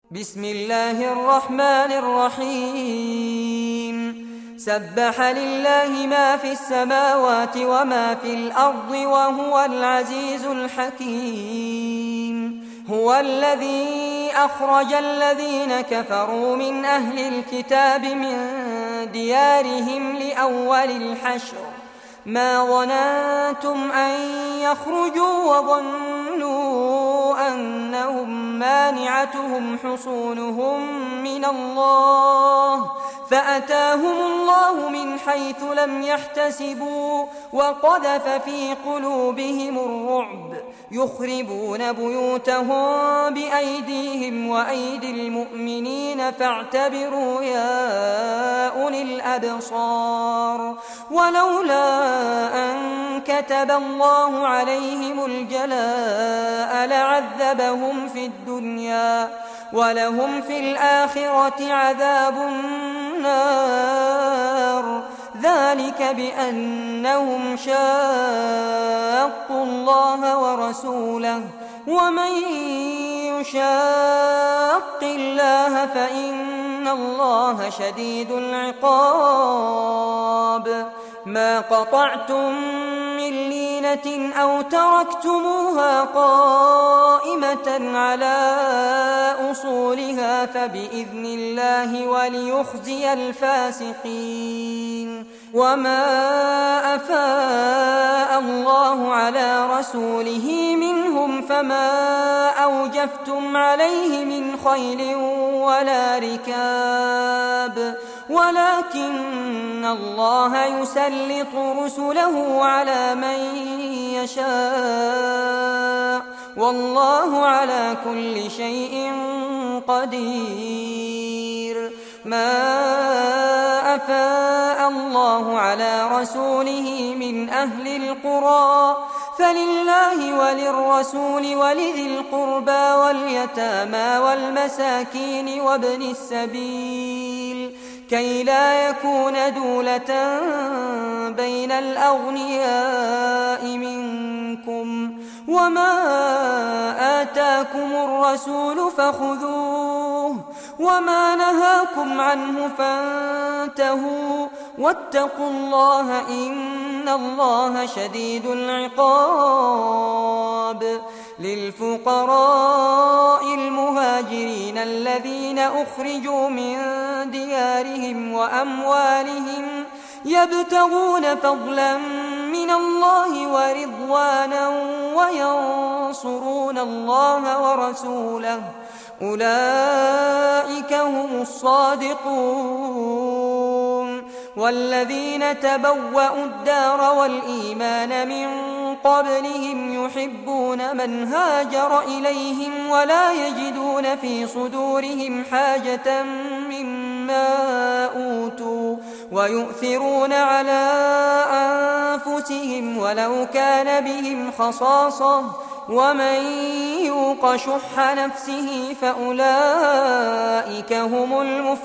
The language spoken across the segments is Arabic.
بسم الله الرحمن الرحيم سبح لله ما في السماوات وما في الأرض وهو العزيز الحكيم هو الذي أخرج الذين كفروا من أهل الكتاب من ديارهم لأول الحشر ما ظننتم أن يخرجوا وظنوا أنهم مانعتهم حصونهم من الله فأتاهم الله من حيث لم يحتسبوا وقذف في قلوبهم الرعب يخربون بيوتهم بأيديهم وأيدي المؤمنين فاعتبروا يا أولي الأبصار ولولا أن كتب الله عليهم الجلاء لعذبهم في الدنيا ولهم في الآخرة عذاب النار ذلك بأنهم شاقوا الله ورسوله ومن يشاق الله فإن الله شديد العقاب ما قطعتم من لينة أو تركتموها قائمة على أصولها فبإذن الله وليخزي الفاسقين وما أفاء الله على رسوله منهم فما أوجفتم عليه من خيل ولا ركاب ولكن الله يسلط رسله على من يشاء والله على كل شيء قدير ما أفاء الله على رسوله من أهل القرى فلله وللرسول ولذي القربى واليتامى والمساكين وابن السبيل كي لا يكون دولة بين الأغنياء منكم وما آتاكم الرسول فخذوه وما نهاكم عنه فانتهوا واتقوا الله إن الله شديد العقاب للفقراء المهاجرين الذين أخرجوا من ديارهم وأموالهم يبتغون فضلا من الله ورضوانا وينصرون الله ورسوله أولئك هم الصادقون والذين تبوأوا الدار والإيمان من قبلهم يحبون من هاجر إليهم ولا يجدون في صدورهم حاجة مما أوتوا ويؤثرون على أنفسهم ولو كان بهم خصاصة ومن يوق شح نفسه فأولئك هم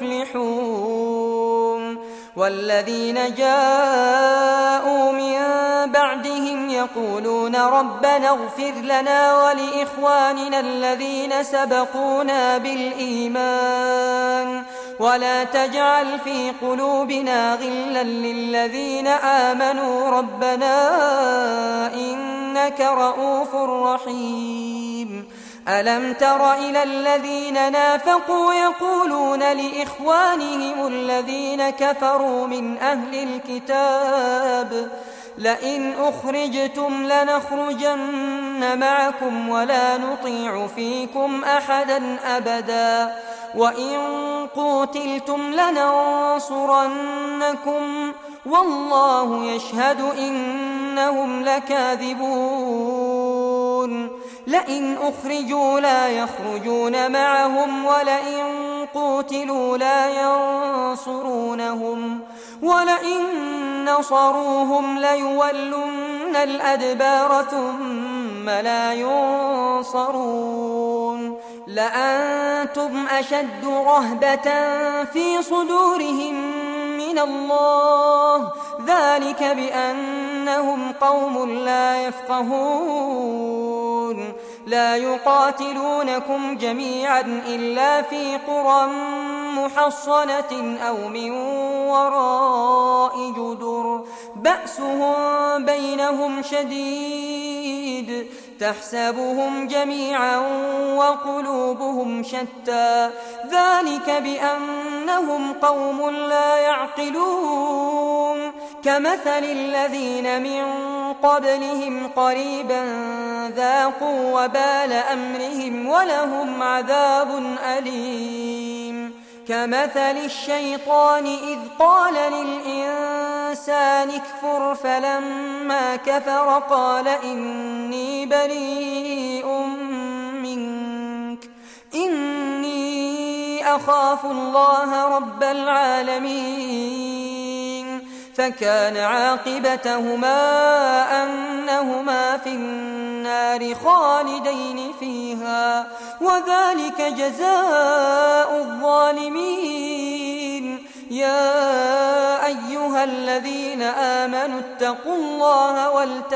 المفلحون والذين جاءوا من بعدهم يقولون ربنا اغفر لنا ولإخواننا الذين سبقونا بالإيمان ولا تجعل في قلوبنا غلا للذين آمنوا ربنا إنك رؤوف رحيم ألم تر إلى الذين نافقوا يقولون لإخوانهم الذين كفروا من أهل الكتاب لئن أخرجتم لنخرجن معكم ولا نطيع فيكم أحدا أبدا وإن قوتلتم لننصرنكم والله يشهد إنهم لكاذبون لئن أخرجوا لا يخرجون معهم ولئن قوتلوا لا ينصرونهم ولئن نصروهم ليولن الأدبار ثم لا ينصرون لأنتم أشد رهبة في صدورهم من الله ذلك بأنهم قوم لا يفقهون لا يقاتلونكم جميعا إلا في قرى محصنة أو من وراء جدر بأسهم بينهم شديد تحسبهم جميعا وقلوبهم شتى ذلك بأنهم قوم لا يعقلون كمثل الذين من قبلهم قريبا ذاقوا وبال أمرهم ولهم عذاب أليم كمثل الشيطان إذ قال للإنسان اكفر فلما كفر قال إني بريء منك إني أخاف الله رب العالمين فكان عاقبتهما أنهما في النار خالدين فيها وذلك جزاء الظالمين يا أيها الذين آمنوا اتقوا الله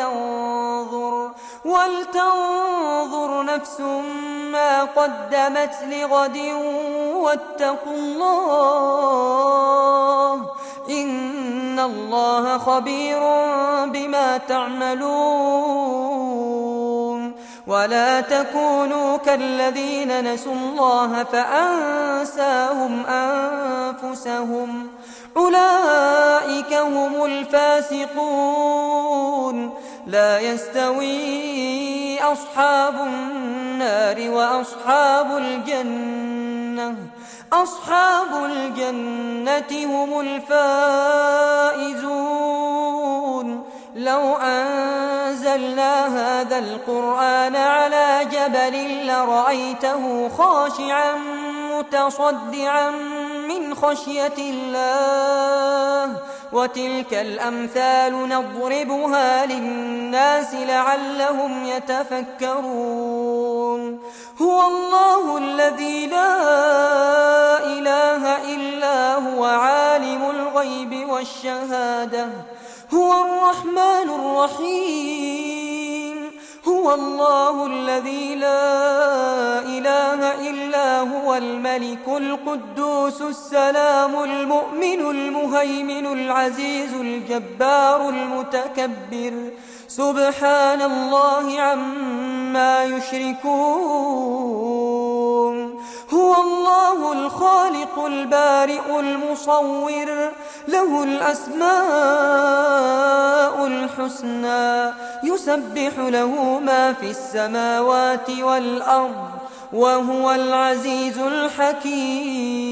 ولتنظر نفس ما قدمت لغد واتقوا الله إن الله خبير بما تعملون ولا تكونوا كالذين نسوا الله فأنساهم أنفسهم أولئك هم الفاسقون لا يستوي أصحاب النار وأصحاب الجنة أصحاب الجنة هم الفائزون لو أنزلنا هذا القرآن على جبل لرأيته خاشعا متصدعا من خشية الله وتلك الأمثال نضربها للناس لعلهم يتفكرون هو الله الذي لا إله إلا هو عالم الغيب والشهادة هو الرحمن الرحيم هو الله الذي لا إله إلا هو الملك القدوس السلام المؤمن المهيمن العزيز الجبار المتكبر سبحان الله عما يشركون هو الله الخالق البارئ المصور له الأسماء الحسنى يسبح له ما في السماوات والأرض وهو العزيز الحكيم